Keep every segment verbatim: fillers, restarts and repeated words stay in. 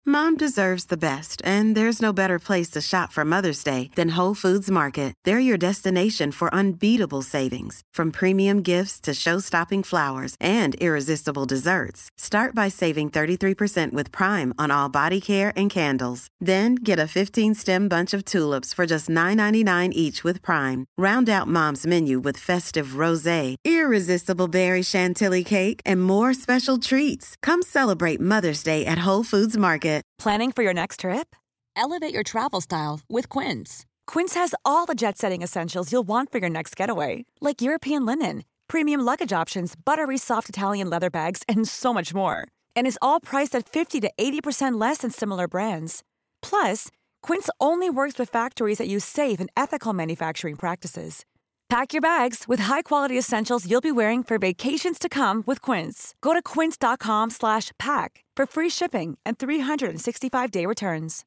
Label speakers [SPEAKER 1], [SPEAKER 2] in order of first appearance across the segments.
[SPEAKER 1] Mom deserves the best, and there's no better place to shop for Mother's Day than Whole Foods Market. They're your destination for unbeatable savings, from premium gifts to show-stopping flowers and irresistible desserts. Start by saving thirty-three percent with Prime on all body care and candles. Then get a fifteen-stem bunch of tulips for just nine ninety-nine each with Prime. Round out Mom's menu with festive rosé, irresistible berry chantilly cake, and more special treats. Come celebrate Mother's Day at Whole Foods Market.
[SPEAKER 2] Planning for your next trip? Elevate your travel style with Quince. Quince has all the jet-setting essentials you'll want for your next getaway, like European linen, premium luggage options, buttery soft Italian leather bags, and so much more. And is all priced at fifty to eighty percent less than similar brands. Plus, Quince only works with factories that use safe and ethical manufacturing practices. Pack your bags with high-quality essentials you'll be wearing for vacations to come with Quince. Go to quince.com slash pack for free shipping and three sixty-five day returns.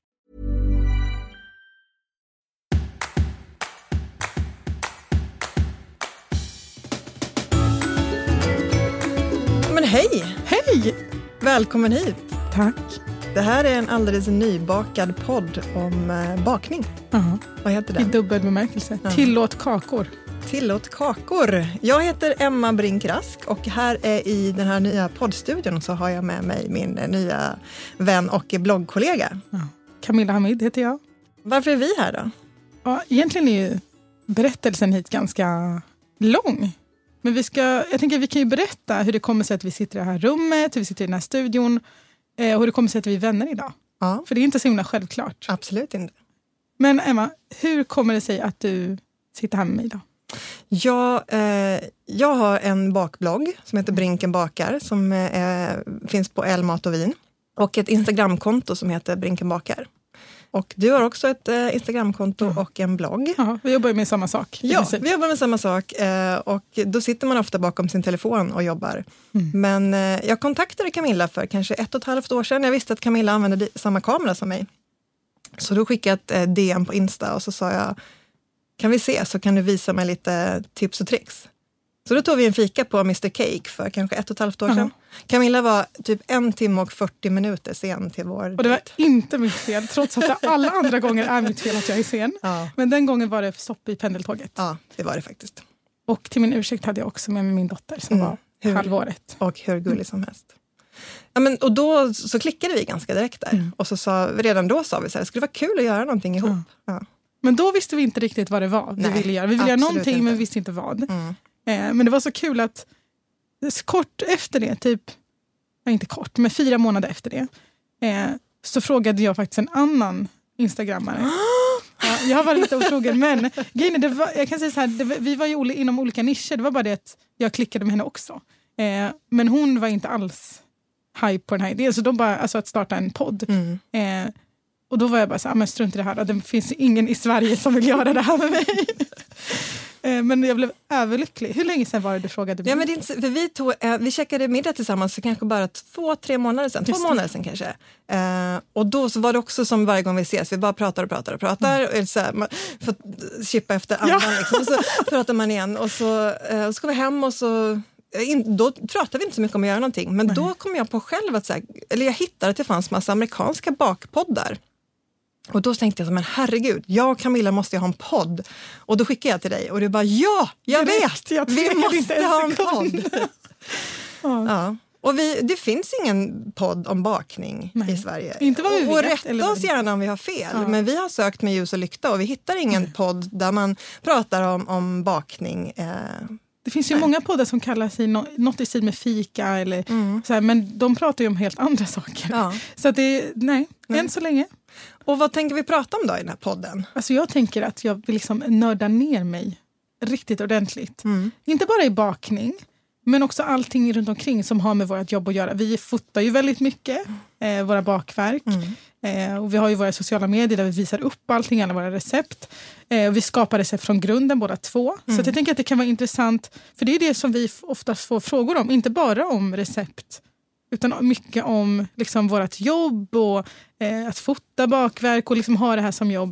[SPEAKER 3] Men hej!
[SPEAKER 4] Hej!
[SPEAKER 3] Välkommen hit.
[SPEAKER 4] Tack.
[SPEAKER 3] Det här är en alldeles nybakad podd om eh, bakning.
[SPEAKER 4] Uh-huh.
[SPEAKER 3] Vad heter det?
[SPEAKER 4] I dubbel bemärkelse. Uh-huh. Tillåt kakor.
[SPEAKER 3] Tillåt kakor. Jag heter Emma Brinkrask och här är i den här nya poddstudion så har jag med mig min nya vän och bloggkollega.
[SPEAKER 4] Uh-huh. Camilla Hamid heter jag.
[SPEAKER 3] Varför är vi här då?
[SPEAKER 4] Ja, egentligen är ju berättelsen hit ganska lång. Men vi ska, jag tänker att vi kan ju berätta hur det kommer sig att vi sitter i det här rummet, hur vi sitter i den här studion och hur det kommer sig att vi är vänner idag.
[SPEAKER 3] Ja.
[SPEAKER 4] För det är inte så himla självklart.
[SPEAKER 3] Absolut inte.
[SPEAKER 4] Men Emma, hur kommer det sig att du sitter här med mig idag?
[SPEAKER 3] Ja, eh, jag har en bakblogg som heter Brinken bakar som eh, finns på El Mat och Vin. Och ett Instagramkonto som heter Brinken bakar. Och du har också ett eh, Instagramkonto mm. och en blogg.
[SPEAKER 4] Ja, vi jobbar med samma sak.
[SPEAKER 3] Ja, vi jobbar med samma sak. Eh, och då sitter man ofta bakom sin telefon och jobbar. Mm. Men eh, jag kontaktade Camilla för kanske ett och ett halvt år sedan. Jag visste att Camilla använde samma kamera som mig. Så då skickade jag ett eh, D M på Insta och så sa jag, kan vi se så kan du visa mig lite tips och tricks. Så då tog vi en fika på mister Cake för kanske ett och ett halvt år sedan. Uh-huh. Camilla var typ en timme och fyrtio minuter sen till vår
[SPEAKER 4] Och det var inte mitt fel, trots att det alla andra gånger är mitt fel att jag är sen. Ja. Men den gången var det stopp i pendeltåget.
[SPEAKER 3] Ja, det var det faktiskt.
[SPEAKER 4] Och till min ursäkt hade jag också med mig min dotter som mm. var hur, halvåret.
[SPEAKER 3] Och hur gullig mm. som helst. Ja, men, och då så klickade vi ganska direkt där. Mm. Och så sa, redan då sa vi så här, det skulle vara kul att göra någonting ihop. Mm. Ja.
[SPEAKER 4] Men då visste vi inte riktigt vad det var vi
[SPEAKER 3] Nej,
[SPEAKER 4] ville göra. Vi ville göra någonting
[SPEAKER 3] inte.
[SPEAKER 4] Men vi visste inte vad.
[SPEAKER 3] Mm.
[SPEAKER 4] Eh, men det var så kul att kort efter det, typ, nej, inte kort, men fyra månader efter det, eh, så frågade jag faktiskt en annan Instagrammare. Ja, jag har varit lite otrogen, men grejen, det var, jag kan säga så här, det, vi var ju inom olika nischer, det var bara det att jag klickade med henne också. Eh, men hon var inte alls hype på den här idén, så de bara, alltså att starta en podd.
[SPEAKER 3] Mm.
[SPEAKER 4] Eh, och då var jag bara så här, men strunt i det här, det finns ingen i Sverige som vill göra det här med mig. Men jag blev överlycklig. Hur länge sedan var det du frågade mig?
[SPEAKER 3] Ja, men det är inte, för vi, tog, eh, vi checkade middag tillsammans för kanske bara två, tre månader sedan. Två månader sedan kanske. Eh, och då så var det också som varje gång vi ses. Vi bara pratar och pratar och pratar. Mm. Och så här, man får chippa efter andan. Ja. Liksom, och så pratar man igen. Och så, eh, och så ska vi hem och så... In, då pratar vi inte så mycket om att göra någonting. Men Nej. Då kom jag på själv att... Så här, eller jag hittade att det fanns massa amerikanska bakpoddar. Och då tänkte jag, men herregud, jag och Camilla måste ju ha en podd. Och då skickade jag till dig och du bara, ja, jag Direkt, vet, jag vi måste inte ha en podd. ja. Ja. Och vi, det finns ingen podd om bakning Nej. I Sverige.
[SPEAKER 4] Inte vad vi
[SPEAKER 3] och, och
[SPEAKER 4] vet,
[SPEAKER 3] rätta eller... oss gärna om vi har fel.
[SPEAKER 4] Ja.
[SPEAKER 3] Men vi har sökt med ljus och lykta och vi hittar ingen Nej. Podd där man pratar om, om bakning. Eh,
[SPEAKER 4] Det finns ju Nej. Många poddar som kallar sig no- något i stil med fika eller
[SPEAKER 3] mm.
[SPEAKER 4] så här, men de pratar ju om helt andra saker.
[SPEAKER 3] Ja.
[SPEAKER 4] Så att det är, nej, nej, än så länge.
[SPEAKER 3] Och vad tänker vi prata om då i den här podden?
[SPEAKER 4] Alltså jag tänker att jag vill liksom nörda ner mig riktigt ordentligt.
[SPEAKER 3] Mm.
[SPEAKER 4] Inte bara i bakning, men också allting runt omkring som har med vårt jobb att göra. Vi fotar ju väldigt mycket, eh, våra bakverk. Mm. Eh, och vi har ju våra sociala medier där vi visar upp allting, alla våra recept. Eh, och vi skapar recept från grunden båda två. Mm. Så att jag tänker att det kan vara intressant, för det är det som vi ofta får frågor om. Inte bara om recept, utan mycket om liksom vårt jobb och eh, att fota bakverk och liksom ha det här som jobb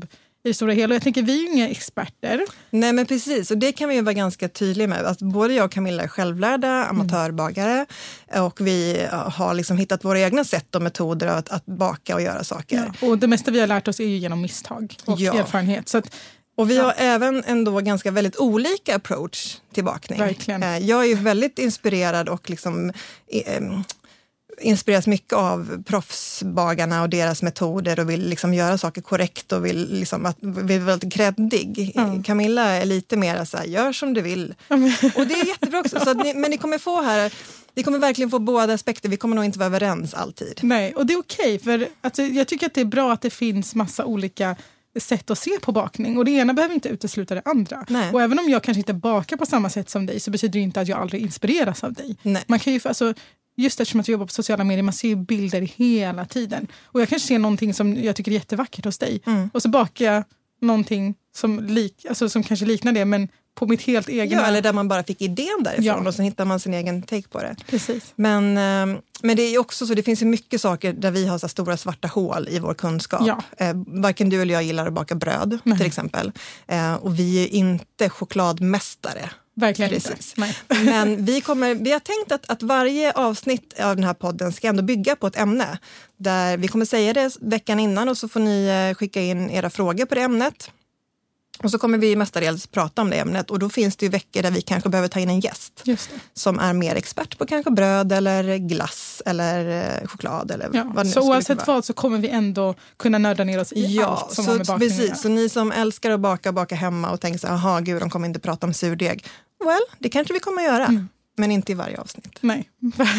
[SPEAKER 4] i det stora hela. Jag tänker, vi är ju inga experter.
[SPEAKER 3] Nej, men precis. Och det kan vi ju vara ganska tydliga med. Att både jag och Camilla är självlärda amatörbagare. Mm. Och vi har liksom hittat våra egna sätt och metoder att, att baka och göra saker.
[SPEAKER 4] Ja. Och det mesta vi har lärt oss är ju genom misstag och ja. erfarenhet. Så att,
[SPEAKER 3] och vi
[SPEAKER 4] ja.
[SPEAKER 3] har även ändå ganska väldigt olika approach till bakning.
[SPEAKER 4] Verkligen.
[SPEAKER 3] Jag är ju väldigt inspirerad och liksom... Eh, inspireras mycket av proffsbagarna och deras metoder och vill liksom göra saker korrekt och vill liksom att vill vara väldigt kreddig. Mm. Camilla är lite mer så här, gör som du vill. Mm. Och det är jättebra också. Så att ni, men ni kommer få här, ni kommer verkligen få båda aspekter. Vi kommer nog inte vara överens alltid.
[SPEAKER 4] Nej, och det är okej. För alltså, jag tycker att det är bra att det finns massa olika sätt att se på bakning. Och det ena behöver inte utesluta det andra. Nej. Och även om jag kanske inte bakar på samma sätt som dig så betyder det inte att jag aldrig inspireras av dig. Nej. Man kan ju, alltså, just eftersom att jag jobbar på sociala medier, man ser ju bilder hela tiden. Och jag kanske ser någonting som jag tycker är jättevackert hos dig. Mm. Och så bakar jag någonting som, lik, alltså som kanske liknar det, men på mitt helt egna...
[SPEAKER 3] Ja, eller där man bara fick idén därifrån ja. och sen hittar man sin egen take på det. Precis. Men, men det är ju också så, det finns ju mycket saker där vi har så stora svarta hål i vår kunskap. Ja. Eh, varken du eller jag gillar att baka bröd, mm. till exempel. Eh, och vi är inte chokladmästare.
[SPEAKER 4] Verkligen
[SPEAKER 3] Precis. inte. Nej. Men vi, kommer, vi har tänkt att, att varje avsnitt av den här podden ska ändå bygga på ett ämne. Där vi kommer säga det veckan innan och så får ni skicka in era frågor på det ämnet. Och så kommer vi mestadels prata om det ämnet. Och då finns det ju veckor där vi kanske behöver ta in en gäst. Just det. Som är mer expert på kanske bröd eller glass eller choklad. Eller
[SPEAKER 4] ja, vad det så oavsett vad så kommer vi ändå kunna nörda ner oss i ja, allt som
[SPEAKER 3] så,
[SPEAKER 4] har med bakning.
[SPEAKER 3] Precis, så ni som älskar att baka, baka hemma och tänker så här, aha gud, de kommer inte prata om surdeg. Well, det kanske vi kommer att göra. Mm. Men inte i varje avsnitt.
[SPEAKER 4] Nej.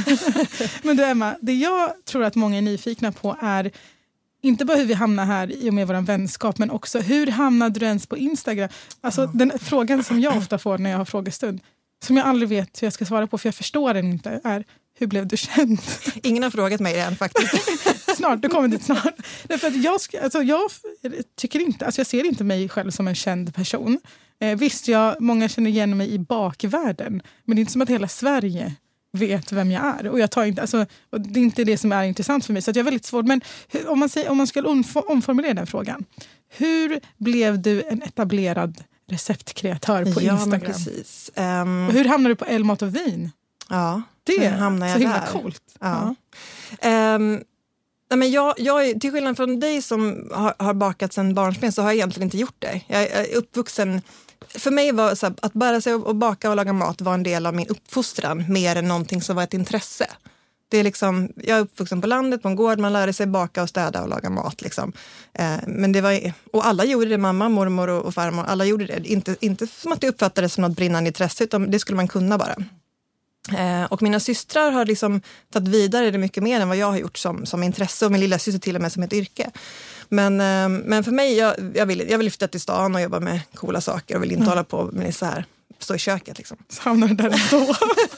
[SPEAKER 4] Men du Emma, det jag tror att många är nyfikna på är inte bara hur vi hamnar här i och med vår vänskap, men också hur hamnade du ens på Instagram? Alltså mm. den frågan som jag ofta får när jag har frågestund, som jag aldrig vet hur jag ska svara på för jag förstår den inte, är hur blev du känd?
[SPEAKER 3] Ingen har frågat mig det än faktiskt.
[SPEAKER 4] Snart, du kommer dit snart. Därför att jag, alltså, jag tycker inte, alltså jag ser inte mig själv som en känd person. Eh, visst, jag, många känner igen mig i bakvärlden, men det är inte som att hela Sverige vet vem jag är. Och jag tar inte, alltså, och det är inte det som är intressant för mig. Så att jag är väldigt svårt. Men hur, om man säger, om man skulle omformulera den frågan. Hur blev du en etablerad receptkreatör på ja, Instagram?
[SPEAKER 3] Ja, precis. Um,
[SPEAKER 4] och hur hamnade du på El Mat och Vin?
[SPEAKER 3] Ja,
[SPEAKER 4] det
[SPEAKER 3] hamnade jag
[SPEAKER 4] så himla
[SPEAKER 3] där.
[SPEAKER 4] Coolt.
[SPEAKER 3] Ja. Ja. Um, nej, men jag, jag, till skillnad från dig som har, har bakat sedan barnsben så har jag egentligen inte gjort det. Jag är uppvuxen. För mig var så här, att bara sig och baka och laga mat var en del av min uppfostran mer än någonting som var ett intresse. Det är liksom, jag är uppvuxen på landet, på en gård, man lärde sig baka och städa och laga mat. Liksom. Eh, men det var, och alla gjorde det, mamma, mormor och, och farmor, alla gjorde det. Inte, inte som att det uppfattades som något brinnande intresse, utan det skulle man kunna bara. Eh, och mina systrar har liksom tagit vidare det mycket mer än vad jag har gjort som, som intresse, och min lilla syster till och med som ett yrke. Men, eh, men för mig, jag, jag, vill, jag vill lyfta till stan och jobba med coola saker och vill inte mm. hålla på med så här, stå i köket liksom.
[SPEAKER 4] Så hamnar du där då.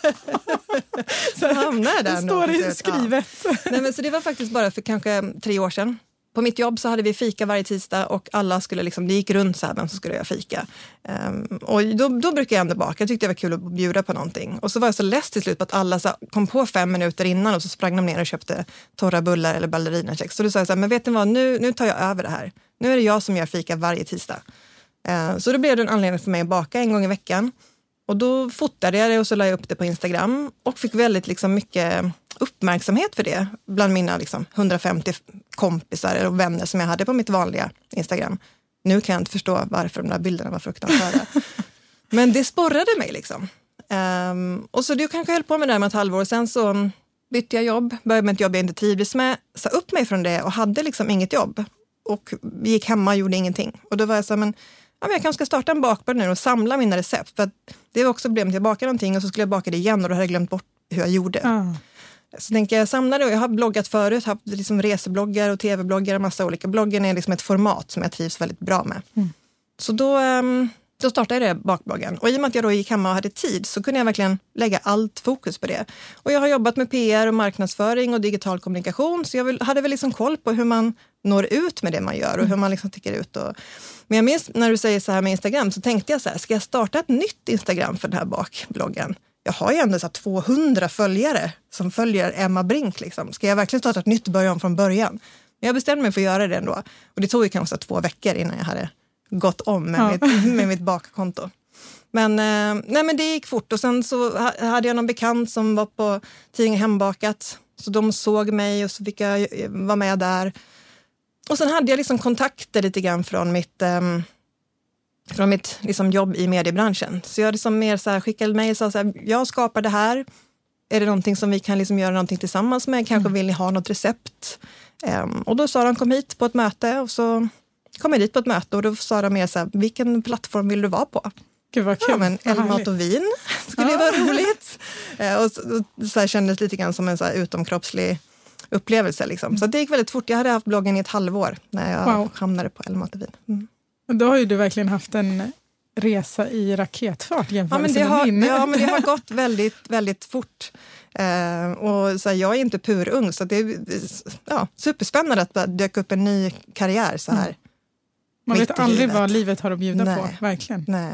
[SPEAKER 3] Så hamnar jag där.
[SPEAKER 4] Det står det skrivet.
[SPEAKER 3] Ja. Nej, men så det var faktiskt bara för kanske tre år sedan. På mitt jobb så hade vi fika varje tisdag och alla skulle liksom, det gick runt så här, vem som skulle göra fika. Um, och då, då brukade jag ändå baka. Jag tyckte det var kul att bjuda på någonting. Och så var jag så less till slut på att alla så kom på fem minuter innan och så sprang de ner och köpte torra bullar eller ballerinakex. Så då sa jag så här, men vet ni vad, nu, nu tar jag över det här. Nu är det jag som gör fika varje tisdag. Uh, så då blev det en anledning för mig att baka en gång i veckan. Och då fotade jag det och så la jag upp det på Instagram och fick väldigt liksom mycket uppmärksamhet för det bland mina liksom hundrafemtio kompisar och vänner som jag hade på mitt vanliga Instagram. Nu kan jag inte förstå varför de där bilderna var fruktansvärda. Men det sporrade mig liksom. Um, och så det kanske höll på med det här med ett halvår. Sen så bytte jag jobb, började med ett jobb jag inte trivdes med, sa upp mig från det och hade liksom inget jobb. Och gick hemma och gjorde ingenting. Och då var jag så här, men ja, men jag kanske ska starta en bakbar nu och samla mina recept. För att det var också problemet, jag bakade någonting och så skulle jag baka det igen och då hade jag glömt bort hur jag gjorde. Mm. Så tänker jag samlade och jag har bloggat förut, haft liksom resebloggar och tv-bloggar och massa olika. Bloggen är liksom ett format som jag trivs väldigt bra med. Mm. Så då, då startade jag bakbloggen. Och i och med att jag då gick hemma och hade tid så kunde jag verkligen lägga allt fokus på det. Och jag har jobbat med P R och marknadsföring och digital kommunikation. Så jag hade väl liksom koll på hur man når ut med det man gör och hur man liksom tycker ut. Och... Men jag minns när du säger så här med Instagram så tänkte jag så här, ska jag starta ett nytt Instagram för den här bakbloggen? Jag har ju ändå så här tvåhundra följare som följer Emma Brink. Liksom. Ska jag verkligen starta ett nytt början från början? Men jag bestämde mig för att göra det ändå. Och det tog ju kanske två veckor innan jag hade gått om med,
[SPEAKER 4] Ja.
[SPEAKER 3] mitt, med mitt bakkonto. Men, eh, nej, men det gick fort och sen så ha, hade jag någon bekant som var på tidningen Hembakat. Så de såg mig och så fick jag vara med där. Och sen hade jag liksom kontakter lite grann från mitt, eh, från mitt liksom jobb i mediebranschen. Så jag liksom mer så här, skickade mig och sa så här, jag skapar det här. Är det någonting som vi kan liksom göra någonting tillsammans med? Kanske mm. vill ni ha något recept? Um, och då sa de, kom hit på ett möte och så kom jag dit på ett möte och då sa de mer så här, vilken plattform vill du vara på?
[SPEAKER 4] Gud vad kul.
[SPEAKER 3] Ja, men älgmat och vin skulle
[SPEAKER 4] ja.
[SPEAKER 3] vara roligt. uh, och så, och så här kändes lite grann som en så här utomkroppslig upplevelse. Liksom. Så det gick väldigt fort. Jag hade haft bloggen i ett halvår när jag wow. hamnade på älgmat och vin. Mm.
[SPEAKER 4] Då har ju du verkligen haft en resa i raketfart jämfört
[SPEAKER 3] ja, men det har, ja, men det har gått väldigt, väldigt fort. Uh, och så här, jag är inte purung så det är ja, superspännande att det dök upp en ny karriär så här. Mm.
[SPEAKER 4] Man vet aldrig livet. Vad livet har att bjuda
[SPEAKER 3] Nej.
[SPEAKER 4] på, verkligen.
[SPEAKER 3] Nej.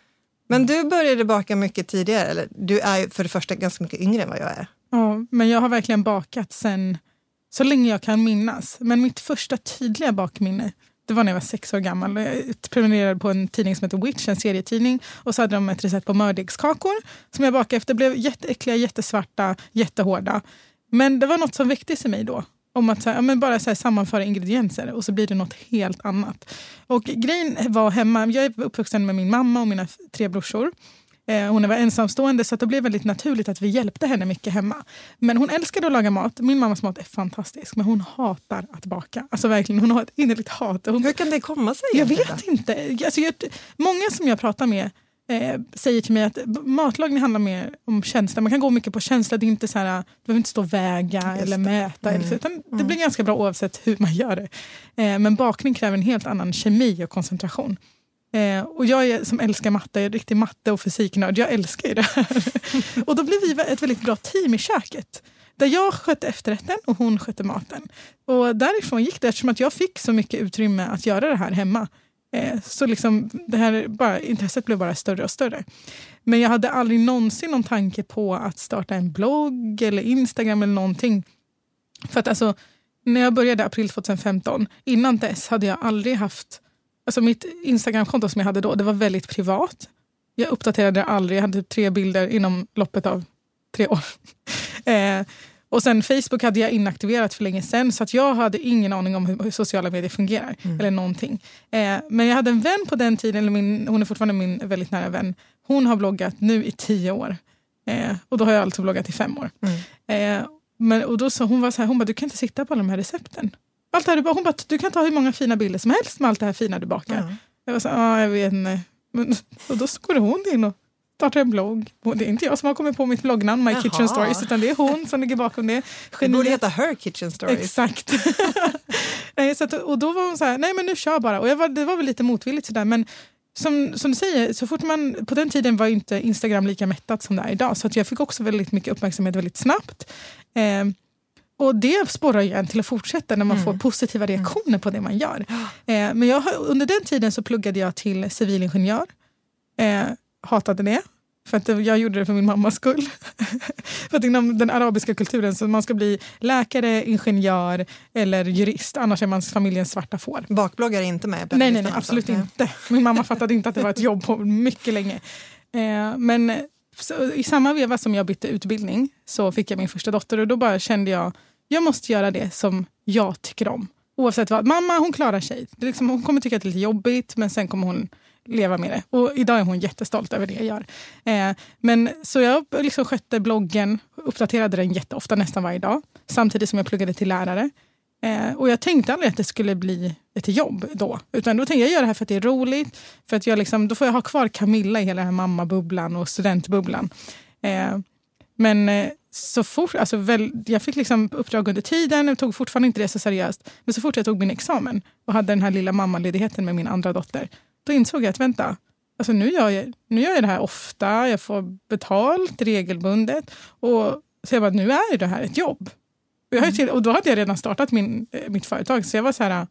[SPEAKER 3] Men du började baka mycket tidigare, eller? Du är ju för det första ganska mycket yngre än vad jag är.
[SPEAKER 4] Ja, men jag har verkligen bakat sen så länge jag kan minnas. Men mitt första tydliga bakminne, det var när jag var sex år gammal. Jag prenumererade på en tidning som heter Witch, en serietidning. Och så hade de ett recept på mördegskakor som jag bakade efter. Det blev jätteäckliga, jättesvarta, jättehårda. Men det var något som väcktes i mig då. Om att så här, ja, men bara så här, sammanföra ingredienser och så blir det något helt annat. Och grejen var hemma, jag är uppvuxen med min mamma och mina tre brorsor. Eh, hon var ensamstående så att det blev väldigt naturligt att vi hjälpte henne mycket hemma. Men hon älskade att laga mat. Min mammas mat är fantastisk, men hon hatar att baka. Alltså verkligen, hon har ett innerligt hat. Hon,
[SPEAKER 3] Hur kan det komma sig?
[SPEAKER 4] Jag vet inte. Alltså, jag, många som jag pratar med eh, säger till mig att matlagning handlar mer om känsla. Man kan gå mycket på känsla. Det är inte så här, du behöver inte stå och väga Just eller mäta. Mm. Eller så, utan mm. det blir ganska bra oavsett hur man gör det. Eh, men bakning kräver en helt annan kemi och koncentration. Eh, och jag är, som älskar matte, jag är riktig matte- och fysiknörd. Jag älskar ju det här. Och då blev vi ett väldigt bra team i köket. Där jag skötte efterrätten och hon skötte maten. Och därifrån gick det, eftersom att jag fick så mycket utrymme att göra det här hemma. Eh, så liksom, det här bara, intresset blev bara större och större. Men jag hade aldrig någonsin någon tanke på att starta en blogg eller Instagram eller någonting. För att alltså, när jag började april tjugohundrafemton, innan dess hade jag aldrig haft... Alltså mitt Instagram-konto som jag hade då, det var väldigt privat. Jag uppdaterade aldrig, jag hade typ tre bilder inom loppet av tre år. eh, och sen Facebook hade jag inaktiverat för länge sedan, så att jag hade ingen aning om hur, hur sociala medier fungerar. Mm. Eller någonting. Eh, men jag hade en vän på den tiden, eller min, hon är fortfarande min väldigt nära vän. Hon har bloggat nu i tio år. Eh, och då har jag alltså bloggat i fem år. Mm. Eh, men, och då sa hon var så här, hon bara, du kan inte sitta på alla de här recepten. Allt här, hon bara, du kan ta hur många fina bilder som helst med allt det här fina du bakar. Mm. Jag var så ja, jag vet inte. Men, och då går hon in och startar en blogg. Och det är inte jag som har kommit på mitt bloggnamn, My Jaha. Kitchen Stories, utan det är hon som ligger bakom det.
[SPEAKER 3] Det borde heta Her Kitchen Stories.
[SPEAKER 4] Exakt. nej, så att, och då var hon så här, nej men nu kör bara. Och jag var, det var väl lite motvilligt sådär, men som, som du säger, så fort man, på den tiden var inte Instagram lika mättat som det är idag. Så att jag fick också väldigt mycket uppmärksamhet väldigt snabbt. Eh, Och det sporrar ju en till att fortsätta när man mm. får positiva reaktioner mm. på det man gör. Eh, men jag, under den tiden så pluggade jag till civilingenjör. Eh, hatade det. För att jag gjorde det för min mammas skull. För att inom den arabiska kulturen så man ska bli läkare, ingenjör eller jurist. Annars är man familjens svarta får.
[SPEAKER 3] Bakbloggare är inte med?
[SPEAKER 4] Nej, nej, nej, absolut nej. inte. Min mamma fattade inte att det var ett jobb på mycket länge. Eh, men så, i samma veva som jag bytte utbildning så fick jag min första dotter. Och då bara kände jag, jag måste göra det som jag tycker om. Oavsett vad. Mamma, hon klarar sig. Det är liksom, hon kommer tycka att det är lite jobbigt, men sen kommer hon leva med det. Och idag är hon jättestolt över det jag gör. Eh, men så jag liksom skötte bloggen, uppdaterade den jätteofta, nästan varje dag. Samtidigt som jag pluggade till lärare. Eh, och jag tänkte aldrig att det skulle bli ett jobb då. Utan då tänkte jag göra det här för att det är roligt. För att jag liksom, då får jag ha kvar Camilla i hela den här mammabubblan och studentbubblan. Eh, men eh, så fort, alltså väl, jag fick liksom uppdrag under tiden och tog fortfarande inte det så seriöst. Men så fort jag tog min examen och hade den här lilla mammaledigheten med min andra dotter, då insåg jag att vänta, alltså nu gör jag, nu gör jag det här ofta, jag får betalt regelbundet och så jag bara, nu är det här ett jobb. Och, jag har till, och då hade jag redan startat min, mitt företag, så jag var så här...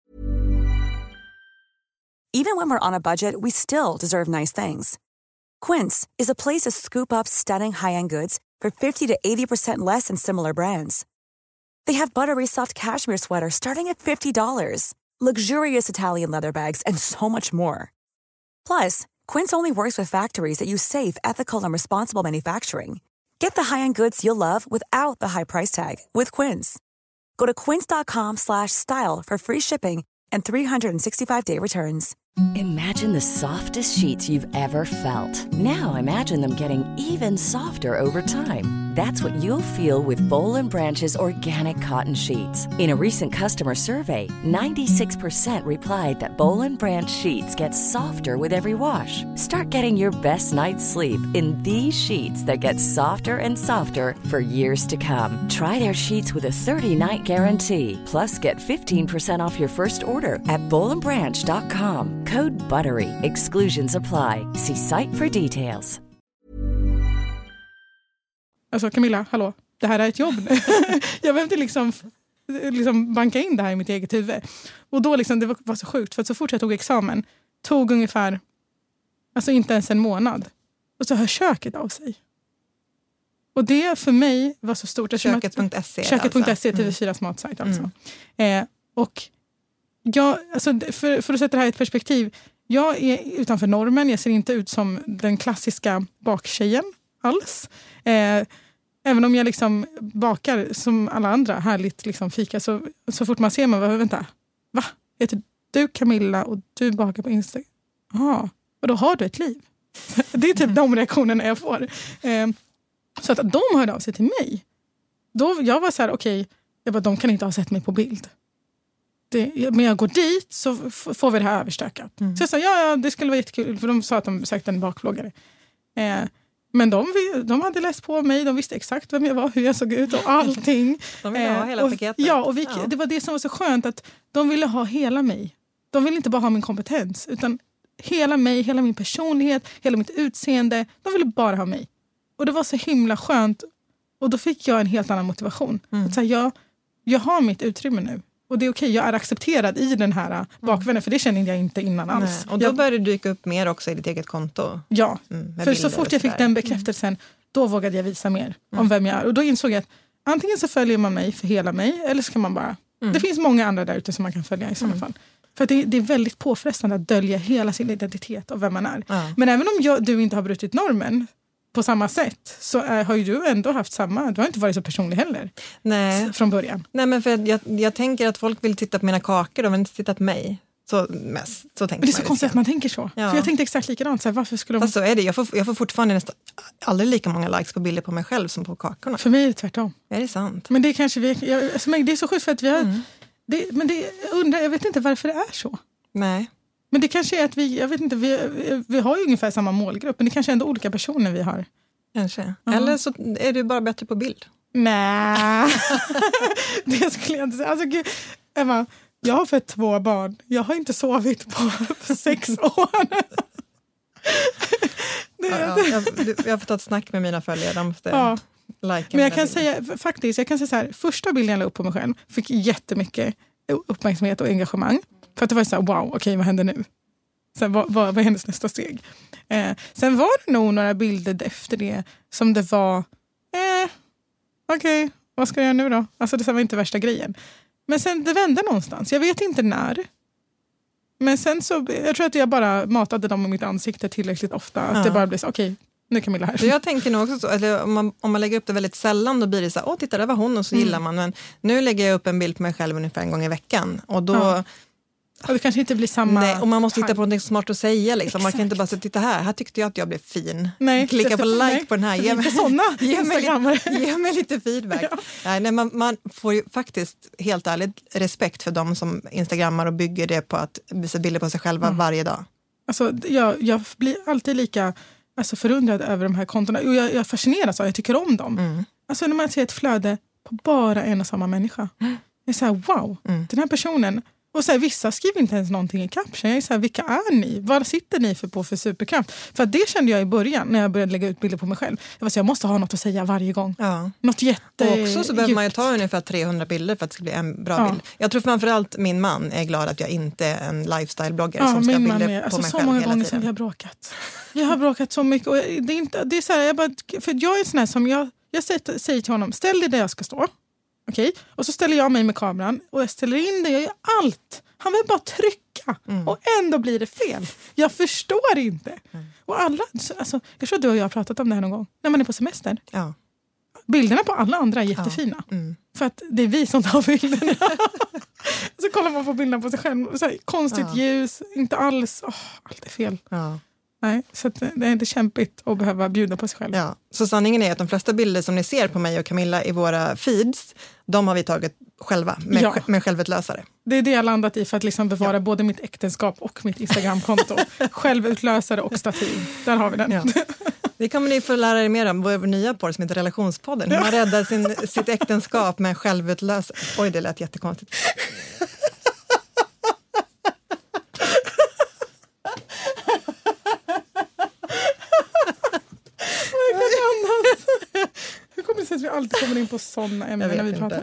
[SPEAKER 2] Even when we're on a budget, we still deserve nice things. Quince is a place to scoop up stunning high-end goods for fifty to eighty percent less than similar brands. They have buttery soft cashmere sweaters starting at fifty dollars, luxurious Italian leather bags, and so much more. Plus, Quince only works with factories that use safe, ethical, and responsible manufacturing. Get the high-end goods you'll love without the high price tag with Quince. Go to quince.com slash style for free shipping and three sixty-five day returns.
[SPEAKER 5] Imagine the softest sheets you've ever felt. Now imagine them getting even softer over time. That's what you'll feel with Boll and Branch's organic cotton sheets. In a recent customer survey, ninety-six percent replied that Boll and Branch sheets get softer with every wash. Start getting your best night's sleep in these sheets that get softer and softer for years to come. Try their sheets with a thirty-night guarantee. Plus, get fifteen percent off your first order at boll and branch dot com. Code BUTTERY. Exclusions apply. See site for details.
[SPEAKER 4] Alltså Camilla, hallå, det här är ett jobb nu. Jag behövde liksom, liksom banka in det här i mitt eget huvud. Och då liksom, det var, var så sjukt, för att så fort jag tog examen, tog ungefär, alltså inte ens en månad. Och så hör köket av sig. Och det för mig var så stort.
[SPEAKER 3] Köket punkt se
[SPEAKER 4] Köket punkt se,
[SPEAKER 3] alltså.
[SPEAKER 4] T V fyras matsajt alltså. Mm. Eh, och jag, alltså för, för att sätta det här i ett perspektiv, jag är utanför normen, jag ser inte ut som den klassiska baktjejen alls. Eh, även om jag liksom bakar som alla andra härligt liksom fika, så, så fort man ser mig, vänta, va? Heter du Camilla och du bakar på Instagram? Ja, och då har du ett liv. Det är typ de reaktionerna jag får. Eh, så att de hörde av sig till mig. Då, jag var så här, okej, okay, jag bara, de kan inte ha sett mig på bild. Det, men jag går dit så f- får vi det här överstökat. Mm. Så jag sa, ja, ja, det skulle vara jättekul. För de sa att de sökte en bakvloggare. Eh, men de, de hade läst på mig. De visste exakt vem jag var, hur jag såg ut och allting.
[SPEAKER 3] De ville ha hela
[SPEAKER 4] och,
[SPEAKER 3] paketet.
[SPEAKER 4] Ja, och vi,
[SPEAKER 3] ja.
[SPEAKER 4] Det var det som var så skönt, att de ville ha hela mig. De ville inte bara ha min kompetens, utan hela mig, hela min personlighet, hela mitt utseende. De ville bara ha mig. Och det var så himla skönt. Och då fick jag en helt annan motivation. Mm. Att säga, jag, jag har mitt utrymme nu. Och det är okej, jag är accepterad i den här bakvännen, för det kände jag inte innan alls.
[SPEAKER 3] Nej. Och då
[SPEAKER 4] jag,
[SPEAKER 3] började det dyka upp mer också i ditt eget konto.
[SPEAKER 4] Ja, mm, för så fort jag fick den bekräftelsen, mm. då vågade jag visa mer mm. om vem jag är. Och då insåg jag att antingen så följer man mig för hela mig, eller så kan man bara... Mm. Det finns många andra där ute som man kan följa i sådana mm. fall. För att det, det är väldigt påfrestande att dölja hela sin identitet och vem man är. Ja. Men även om jag, du inte har brutit normen på samma sätt, så är, har ju du ändå haft samma... Du har inte varit så personlig heller.
[SPEAKER 3] Nej.
[SPEAKER 4] Från början.
[SPEAKER 3] Nej, men för jag, jag tänker att folk vill titta på mina kakor, de vill inte titta på mig. Så mest, så tänker
[SPEAKER 4] men det är så
[SPEAKER 3] man
[SPEAKER 4] konstigt att man tänker så. Ja. För jag tänkte exakt likadant. Så här, varför skulle de...
[SPEAKER 3] Fast så är det. Jag får, jag får fortfarande nästan aldrig lika många likes på bilder på mig själv som på kakorna.
[SPEAKER 4] För mig är det tvärtom.
[SPEAKER 3] Är det sant?
[SPEAKER 4] Men det är kanske vi... Jag, alltså, det är så sjukt för att vi har... Mm. Det, men det, jag undrar, jag vet inte varför det är så.
[SPEAKER 3] Nej.
[SPEAKER 4] Men det kanske är att vi... Jag vet inte, vi, vi har ju ungefär samma målgrupp. Men det kanske är ändå olika personer vi har.
[SPEAKER 3] Kanske. Uh-huh. Eller så är du bara bättre på bild.
[SPEAKER 4] Nej. Det skulle jag inte säga. Alltså, gud, Emma, jag har fått två barn. Jag har inte sovit på sex år.
[SPEAKER 3] Det, ja, ja. Jag, jag har fått ta ett snack med mina följare. De måste
[SPEAKER 4] ja.
[SPEAKER 3] like.
[SPEAKER 4] Men jag kan säga, faktiskt, jag kan säga så här. Första bilden jag la upp på mig själv fick jättemycket uppmärksamhet och engagemang. För att det var så här, wow, okej, okay, vad händer nu? Sen, vad, vad, vad är hennes nästa steg? Eh, sen var det nog några bilder efter det som det var, eh, okej, okay, vad ska jag göra nu då? Alltså det var inte värsta grejen. Men sen det vände någonstans. Jag vet inte när. Men sen så, jag tror att jag bara matade dem i mitt ansikte tillräckligt ofta. Att ja. det bara blev så, okej, okay, nu Camilla här.
[SPEAKER 3] Så jag tänker nog också så, eller om, man, om man lägger upp det väldigt sällan, då blir det så här, åh titta, det var hon, och så mm. gillar man. Men nu lägger jag upp en bild på mig själv ungefär en gång i veckan. Och då... Ja.
[SPEAKER 4] Och det kanske inte blir samma...
[SPEAKER 3] Nej, och man måste hitta på något smart att säga. Liksom. Man kan inte bara säga, titta här, här tyckte jag att jag blev fin.
[SPEAKER 4] Nej,
[SPEAKER 3] klicka på like
[SPEAKER 4] nej.
[SPEAKER 3] på den här. Ge mig,
[SPEAKER 4] såna
[SPEAKER 3] ge, mig lite, ge mig lite feedback. Ja. Nej, nej, man, man får ju faktiskt helt ärligt respekt för de som instagrammar och bygger det på att visa bilder på sig själva mm. varje dag.
[SPEAKER 4] Alltså, jag, jag blir alltid lika alltså, förundrad över de här kontona. Och jag, jag fascineras av, jag tycker om dem. Mm. Alltså när man ser ett flöde på bara en och samma människa. Mm. Det är så här, wow, mm. den här personen... Och så här, vissa skriver inte ens någonting i caption. Jag är så här, vilka är ni? Vad sitter ni för på för superkraft? För att det kände jag i början när jag började lägga ut bilder på mig själv. Jag var så här, jag måste ha något att säga varje gång. Ja. Något jätte.
[SPEAKER 3] Och också så behöver man ju ta ungefär trehundra bilder för att det ska bli en bra ja. bild. Jag tror framförallt min man är glad att jag inte är en lifestyle-bloggare ja, som ska bilder på
[SPEAKER 4] alltså,
[SPEAKER 3] mig
[SPEAKER 4] så
[SPEAKER 3] själv
[SPEAKER 4] många
[SPEAKER 3] hela
[SPEAKER 4] gånger
[SPEAKER 3] tiden.
[SPEAKER 4] Sedan vi har bråkat. Vi har bråkat så mycket. Och det är inte, det är så här, jag bara, för jag är sån här som jag, jag säger, säger till honom, ställ dig där jag ska stå. Okej? Och så ställer jag mig med kameran och jag ställer in det, jag gör allt Han vill bara trycka mm. och ändå blir det fel. Jag förstår inte. Mm. Och alla, alltså, jag tror att du och jag har pratat om det här någon gång. När man är på semester.
[SPEAKER 3] Ja.
[SPEAKER 4] Bilderna på alla andra är jättefina. Ja. Mm. För att det är vi som tar bilderna. Så kollar man på bilderna på sig själv. Så här, konstigt ja. ljus, inte alls. Oh, allt är fel. Ja. Nej, så att det är inte kämpigt att behöva bjuda på sig själv.
[SPEAKER 3] Ja. Så sanningen är att de flesta bilder som ni ser på mig och Camilla i våra feeds, de har vi tagit själva med, ja. med självutlösare.
[SPEAKER 4] Det är det jag landat i för att liksom bevara ja. både mitt äktenskap och mitt Instagramkonto. Självutlösare och stativ. Där har vi den. Ja.
[SPEAKER 3] Det kommer ni få lära er mer om vår nya podd som heter Relationspodden. Hur man räddar sin, sitt äktenskap med självutlösare. Oj, det lät jättekonstigt.
[SPEAKER 4] Hur kommer det sig att vi alltid kommer in på sådana ämnen när vi pratar?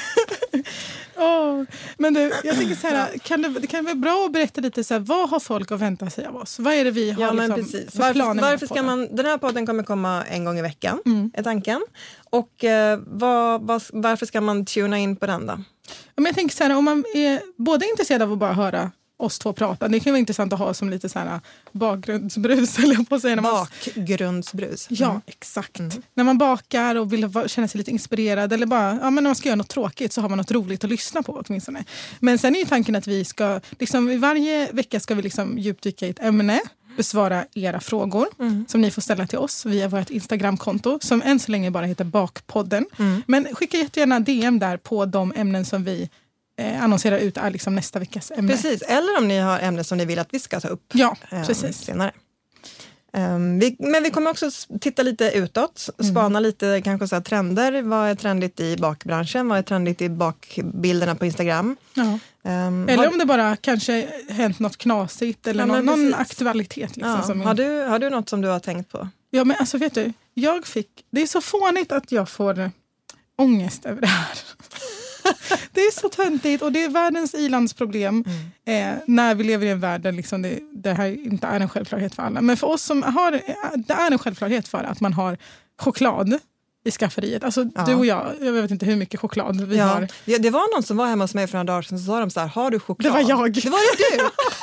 [SPEAKER 4] oh, men du, jag tänker så här, kan det, det kan vara bra att berätta lite så här, vad har folk att vänta sig av oss? Vad är det vi har
[SPEAKER 3] ja, men
[SPEAKER 4] liksom,
[SPEAKER 3] precis.
[SPEAKER 4] för
[SPEAKER 3] varför,
[SPEAKER 4] planer
[SPEAKER 3] varför ska man, den här podden kommer komma en gång i veckan,
[SPEAKER 4] mm.
[SPEAKER 3] är tanken. Och eh, vad, vad, varför ska man tuna in på den då?
[SPEAKER 4] Men jag tänker så här, om man är både intresserad av att bara höra oss två prata. Det kan vara intressant att ha som lite så här bakgrundsbrus. Eller på att säga, när man...
[SPEAKER 3] Bakgrundsbrus.
[SPEAKER 4] Ja, mm. exakt. Mm. När man bakar och vill känna sig lite inspirerad eller bara, ja men när man ska göra något tråkigt så har man något roligt att lyssna på åtminstone. Men sen är ju tanken att vi ska, liksom varje vecka ska vi liksom djupdyka i ett ämne, besvara era frågor mm. som ni får ställa till oss via vårt Instagramkonto som än så länge bara heter Bakpodden. Mm. Men skicka jättegärna D M där på de ämnen som vi Eh, annonsera ut är liksom nästa veckas ämne.
[SPEAKER 3] Precis, eller om ni har ämnen som ni vill att vi ska ta upp
[SPEAKER 4] ja,
[SPEAKER 3] eh,
[SPEAKER 4] precis.
[SPEAKER 3] senare. Um, vi, men vi kommer också titta lite utåt, spana mm. lite kanske så här trender. Vad är trendigt i bakbranschen? Vad är trendigt i bakbilderna på Instagram?
[SPEAKER 4] Ja. Um, eller har, om det bara kanske hänt något knasigt eller ja, någon, någon aktualitet. Liksom,
[SPEAKER 3] ja.
[SPEAKER 4] som
[SPEAKER 3] har, du, har du något som du har tänkt på?
[SPEAKER 4] Ja, men alltså vet du, jag fick, det är så fånigt att jag får ångest över det här. Det är så töntigt och det är världens ilandsproblem mm. eh, när vi lever i en värld där liksom det, det här inte är en självklarhet för alla. Men för oss som har, det är en självklarhet för att man har choklad i skafferiet. Alltså ja. du och jag, jag vet inte hur mycket choklad vi
[SPEAKER 3] ja.
[SPEAKER 4] har.
[SPEAKER 3] Ja, det var någon som var hemma hos mig för några dagar sedan så sa de så här, har du choklad?
[SPEAKER 4] Det var jag.
[SPEAKER 3] Det var det du!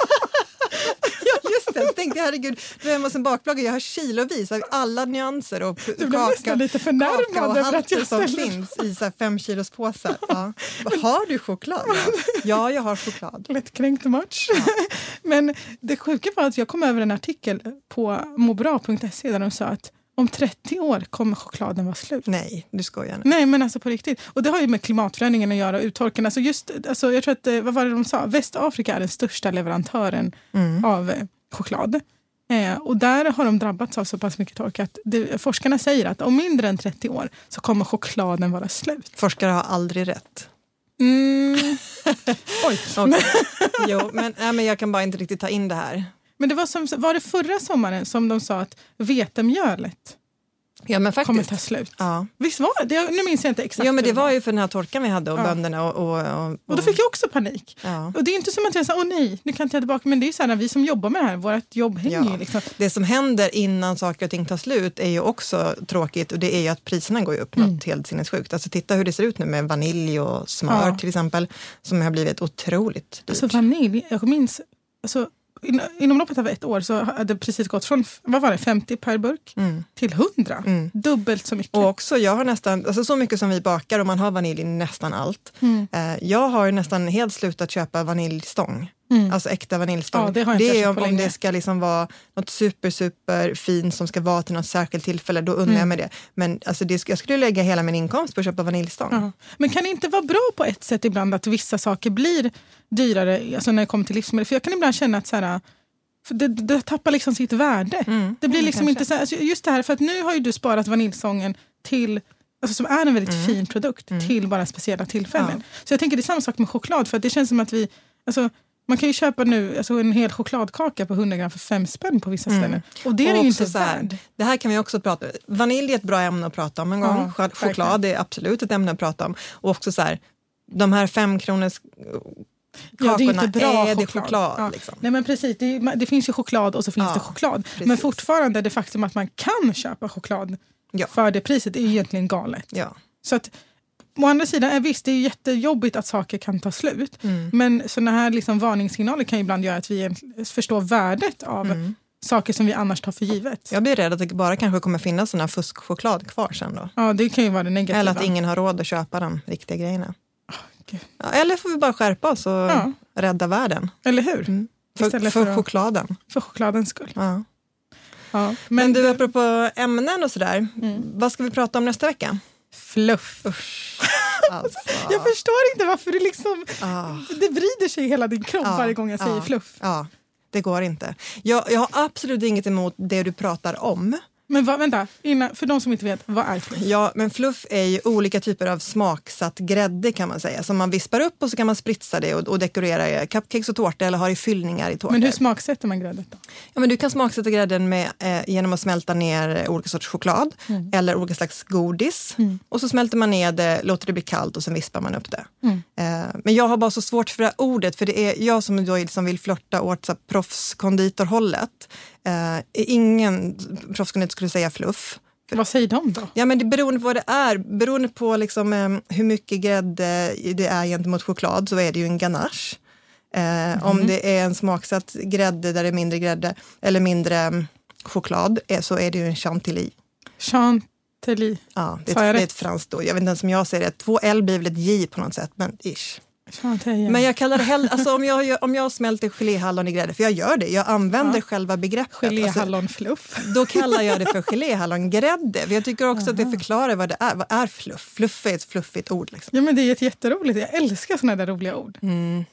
[SPEAKER 3] Ja, just det. Jag tänkte, herregud, du är hemma hos en bakplagare. Jag har kilovis av alla nyanser och
[SPEAKER 4] du blev nästan lite förnärmad över att jag
[SPEAKER 3] som finns i så här fem kilos påsar. Ja. Har du choklad? Ja. ja, jag har choklad.
[SPEAKER 4] Lättkränkt match. Ja. Men det sjuka var att jag kom över en artikel på mobra punkt se där de sa att om trettio år kommer chokladen vara slut.
[SPEAKER 3] Nej, du skojar nu.
[SPEAKER 4] Nej, men alltså på riktigt. Och det har ju med klimatförändringen att göra, uttorken. Alltså just, alltså jag tror att, vad var det de sa? Västafrika är den största leverantören mm. av eh, choklad. Eh, och där har de drabbats av så pass mycket torka att det, forskarna säger att om mindre än trettio år så kommer chokladen vara slut.
[SPEAKER 3] Forskare har aldrig rätt.
[SPEAKER 4] Mm. Oj.
[SPEAKER 3] Okay. Jo, men, nej, men jag kan bara inte riktigt ta in det här.
[SPEAKER 4] Men det var, som, var det förra sommaren som de sa att vetemjölet
[SPEAKER 3] ja, men faktiskt.
[SPEAKER 4] kommer ta slut?
[SPEAKER 3] Ja.
[SPEAKER 4] Visst var det? Nu minns jag inte exakt.
[SPEAKER 3] Ja, men det var ju för den här torkan vi hade och ja. bönderna. Och, och, och,
[SPEAKER 4] och då fick jag också panik.
[SPEAKER 3] Ja.
[SPEAKER 4] Och det är inte som att jag sa, åh nej, nu kan inte jag tillbaka. Men det är ju så här, när vi som jobbar med det här, vårt jobb hänger
[SPEAKER 3] ja.
[SPEAKER 4] ju liksom.
[SPEAKER 3] Det som händer innan saker och ting tar slut är ju också tråkigt. Och det är ju att priserna går upp mm. något helt sinnessjukt. Alltså titta hur det ser ut nu med vanilj och smör ja. till exempel. Som har blivit otroligt dyrt.
[SPEAKER 4] Alltså vanilj, jag minns, alltså inom loppet av ett år så hade det precis gått från, vad var det, femtio per burk mm. till hundra. Mm. Dubbelt så mycket.
[SPEAKER 3] Och också, jag har nästan, alltså så mycket som vi bakar och man har vanilj i nästan allt. Mm. Eh, jag har nästan helt slutat köpa vaniljstång. Mm. Alltså äkta vaniljstång.
[SPEAKER 4] Ja, det har jag
[SPEAKER 3] det
[SPEAKER 4] inte
[SPEAKER 3] är om, om det ska liksom vara något super, super fint som ska vara till något särskilt tillfälle, då undrar mm. jag med det. Men alltså det, jag skulle lägga hela min inkomst på att köpa vaniljstång. Ja. Men kan det inte vara bra på ett sätt ibland att vissa saker blir dyrare, alltså när det kommer till livsmedel? För jag kan ibland känna att så här, för det, det tappar liksom sitt värde. Mm. Det blir mm, liksom kanske. inte så här, alltså just det här, för att nu har ju du sparat vaniljstången till, alltså som är en väldigt mm. fin produkt, mm. till bara speciella tillfällen. Ja. Så jag tänker det är samma sak med choklad, för att det känns som att vi, alltså man kan ju köpa nu alltså en hel chokladkaka på hundra gram för fem spänn på vissa ställen. Mm. Och det är och ju inte värd. Det här kan vi också prata om. Vanilj är ett bra ämne att prata om en gång. Ja, choklad är absolut ett ämne att prata om. Och också så här, de här fem kronors kakorna,
[SPEAKER 4] ja, det är inte bra
[SPEAKER 3] är det
[SPEAKER 4] choklad.
[SPEAKER 3] choklad
[SPEAKER 4] Ja.
[SPEAKER 3] liksom.
[SPEAKER 4] Nej men precis, det, det finns ju choklad och så finns ja, det choklad. Precis. Men fortfarande det faktum att man kan köpa choklad ja. för det priset är egentligen galet.
[SPEAKER 3] Ja.
[SPEAKER 4] Så att å andra sidan, visst, det är jättejobbigt att saker kan ta slut. Mm. Men såna här liksom varningssignaler kan ibland göra att vi förstår värdet av mm. saker som vi annars tar för givet.
[SPEAKER 3] Jag blir rädd att det bara kanske kommer finnas såna fuskchoklad kvar sen då.
[SPEAKER 4] Ja, det kan ju vara det negativa.
[SPEAKER 3] Eller att ingen har råd att köpa de riktiga grejerna.
[SPEAKER 4] Oh,
[SPEAKER 3] ja, eller får vi bara skärpa oss och ja. rädda världen.
[SPEAKER 4] Eller hur?
[SPEAKER 3] Mm. För, för, för chokladen.
[SPEAKER 4] För chokladens skull.
[SPEAKER 3] Ja.
[SPEAKER 4] Ja, men,
[SPEAKER 3] men du, apropå ämnen och sådär. Mm. Vad ska vi prata om nästa vecka?
[SPEAKER 4] Fluff.
[SPEAKER 3] Alltså.
[SPEAKER 4] Jag förstår inte varför det liksom ah. det vrider sig i hela din kropp ah. varje gång jag säger
[SPEAKER 3] ah.
[SPEAKER 4] fluff.
[SPEAKER 3] Ja, det går inte. Jag, jag har absolut inget emot det du pratar om.
[SPEAKER 4] Men va, vänta, innan, för de som inte vet, vad är fluff?
[SPEAKER 3] Ja, men fluff är ju olika typer av smaksatt grädde kan man säga. Som man vispar upp och så kan man spritsa det och, och dekorera cupcakes och tårta eller ha i fyllningar i tårta.
[SPEAKER 4] Men hur smaksätter man gräddet då?
[SPEAKER 3] Ja, men du kan smaksätta grädden med, eh, genom att smälta ner olika sorts choklad mm. eller olika slags godis. Mm. Och så smälter man ner det, låter det bli kallt och sen vispar man upp det. Mm. Eh, men jag har bara så svårt för det här ordet, för det är jag som då liksom vill flirta åt så här, proffskonditorhållet. Uh, ingen proffskonditor skulle säga fluff.
[SPEAKER 4] Vad säger de då?
[SPEAKER 3] Ja, men det beroende på vad det är, beroende på liksom, um, hur mycket grädde det är gentemot choklad, så är det ju en ganache. Uh, mm. Om det är en smaksatt grädde där det är mindre grädde eller mindre um, choklad, är, så är det ju en chantilly.
[SPEAKER 4] Chantilly?
[SPEAKER 3] Ja, det är, ett, det är ett franskt ord. Jag vet inte ens om jag säger det. Två L blir väl ett J på något sätt, men ish. Men jag kallar det hell- alltså om jag om jag smälter geléhallon i grädde, för jag gör det, jag använder ja. själva begreppet
[SPEAKER 4] geléhallonfluff.
[SPEAKER 3] Alltså, då kallar jag det för geléhallongrädde, för jag tycker också Aha. att det förklarar vad det är. Vad är fluff? Fluff är ett fluffigt ord liksom.
[SPEAKER 4] Ja, men det är ett jätteroligt. Jag älskar såna där roliga ord.
[SPEAKER 3] Mm.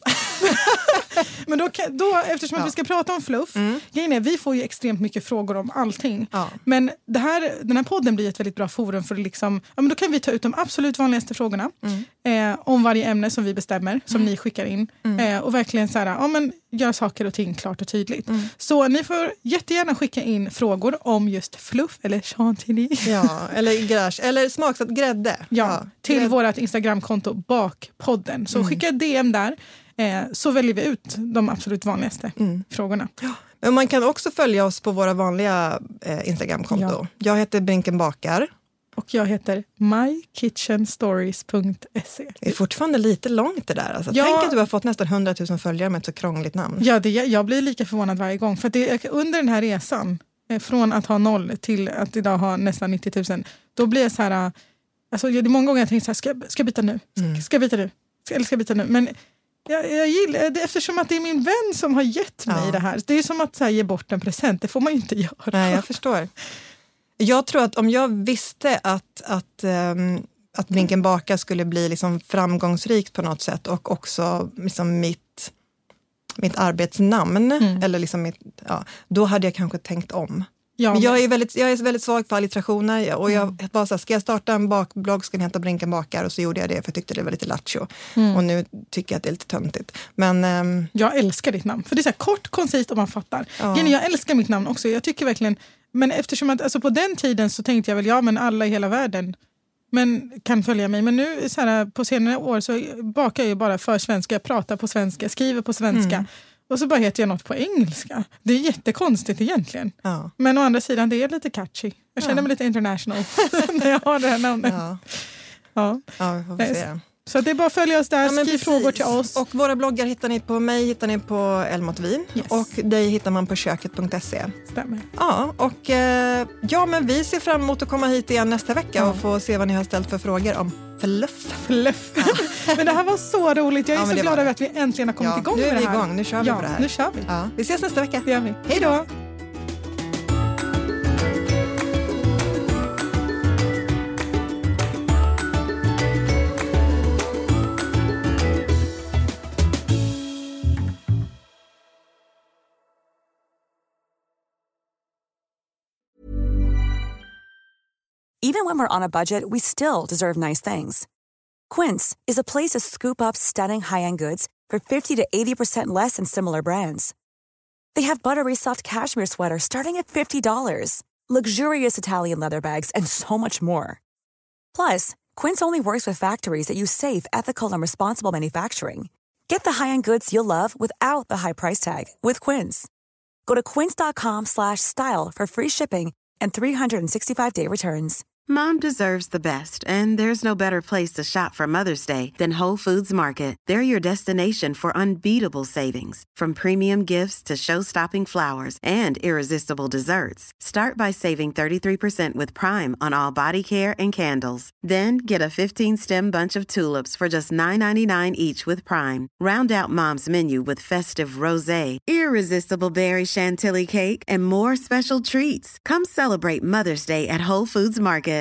[SPEAKER 4] Men då, då eftersom ja. att vi ska prata om fluff, mm. grejen är, vi får ju extremt mycket frågor om allting. Ja. Men det här, den här podden blir ett väldigt bra forum för att liksom, ja, men då kan vi ta ut de absolut vanligaste frågorna mm. eh, om varje ämne som vi bestämmer, som mm. ni skickar in. Mm. Eh, och verkligen så här, ja, men gör saker och ting klart och tydligt. Mm. Så ni får jättegärna skicka in frågor om just fluff eller chantilly.
[SPEAKER 3] Ja, eller gräs, eller smaksatt grädde.
[SPEAKER 4] Ja, ja. till Grädd. vårt Instagramkonto Bakpodden. Så mm. skicka D M där. Eh, så väljer vi ut de absolut vanligaste mm. frågorna. Ja.
[SPEAKER 3] Men man kan också följa oss på våra vanliga eh, Instagramkonto. Ja. Jag heter Brinken Bakar.
[SPEAKER 4] Och jag heter my kitchen stories punkt se.
[SPEAKER 3] Det är fortfarande lite långt det där. Alltså. Ja. Tänk att du har fått nästan hundratusen följare med ett så krångligt namn.
[SPEAKER 4] Ja, det, jag blir lika förvånad varje gång. För att det, under den här resan, eh, från att ha noll till att idag ha nästan nittio tusen, då blir jag så här... Alltså, det är många gånger jag tänker så här, ska, ska jag byta nu? Ska, mm. ska jag byta nu? Ska, eller ska jag byta nu? Men... Jag, jag gillar det eftersom att det är min vän som har gett mig ja. det här. Det är som att så här, ge bort en present. Det får man ju inte göra.
[SPEAKER 3] Nej, jag förstår. Jag tror att om jag visste att, att, um, att Brinken Bakar skulle bli liksom framgångsrikt på något sätt och också liksom mitt, mitt arbetsnamn, mm. eller liksom mitt, ja, då hade jag kanske tänkt om. Ja, men jag är väldigt, jag är väldigt svag för allitterationer och jag mm. bara så här, ska jag starta en bakblogg ska den heta Brinken Bakar, och så gjorde jag det för jag tyckte det var lite lattjo. Mm. Och nu tycker jag att det är lite töntigt. Men, um...
[SPEAKER 4] jag älskar ditt namn, för det är så här kort, koncist och man fattar. Ja. Jag älskar mitt namn också, jag tycker verkligen, men eftersom att alltså på den tiden så tänkte jag väl, ja men alla i hela världen men kan följa mig. Men nu så här, på senare år så bakar jag ju bara för svenska, jag pratar på svenska, skriver på svenska. Mm. Och så bara heter jag något på engelska. Det är jättekonstigt egentligen. Ja. Men å andra sidan, det är lite catchy. Jag känner ja. mig lite international när jag har det här namnet. Ja,
[SPEAKER 3] ja. ja vi får se.
[SPEAKER 4] Så det är bara att följa oss där, ja, skriv frågor till oss.
[SPEAKER 3] Och våra bloggar hittar ni på mig, hittar ni på Elmotvin. Yes. Och dig hittar man på köket punkt se.
[SPEAKER 4] Stämmer.
[SPEAKER 3] Ja, och eh, ja, men vi ser fram emot att komma hit igen nästa vecka ja. och få se vad ni har ställt för frågor om fluff.
[SPEAKER 4] Fluff. Ja. Men det här var så roligt. Jag är ja, så glad över att vi äntligen har kommit ja, igång med det här.
[SPEAKER 3] Nu är vi igång, nu kör vi
[SPEAKER 4] ja,
[SPEAKER 3] på det här.
[SPEAKER 4] Nu kör vi.
[SPEAKER 3] Ja. Vi ses nästa vecka.
[SPEAKER 4] Det gör vi.
[SPEAKER 3] Hej då!
[SPEAKER 2] Even when we're on a budget, we still deserve nice things. Quince is a place to scoop up stunning high-end goods for fifty to eighty percent less than similar brands. They have buttery soft cashmere sweaters starting at fifty dollars, luxurious Italian leather bags, and so much more. Plus, Quince only works with factories that use safe, ethical, and responsible manufacturing. Get the high-end goods you'll love without the high price tag with Quince. Go to quince dot com slash style for free shipping and three sixty-five day returns.
[SPEAKER 1] Mom deserves the best, and there's no better place to shop for Mother's Day than Whole Foods Market. They're your destination for unbeatable savings, from premium gifts to show-stopping flowers and irresistible desserts. Start by saving thirty-three percent with Prime on all body care and candles. Then get a fifteen-stem bunch of tulips for just nine ninety-nine each with Prime. Round out Mom's menu with festive rosé, irresistible berry chantilly cake, and more special treats. Come celebrate Mother's Day at Whole Foods Market.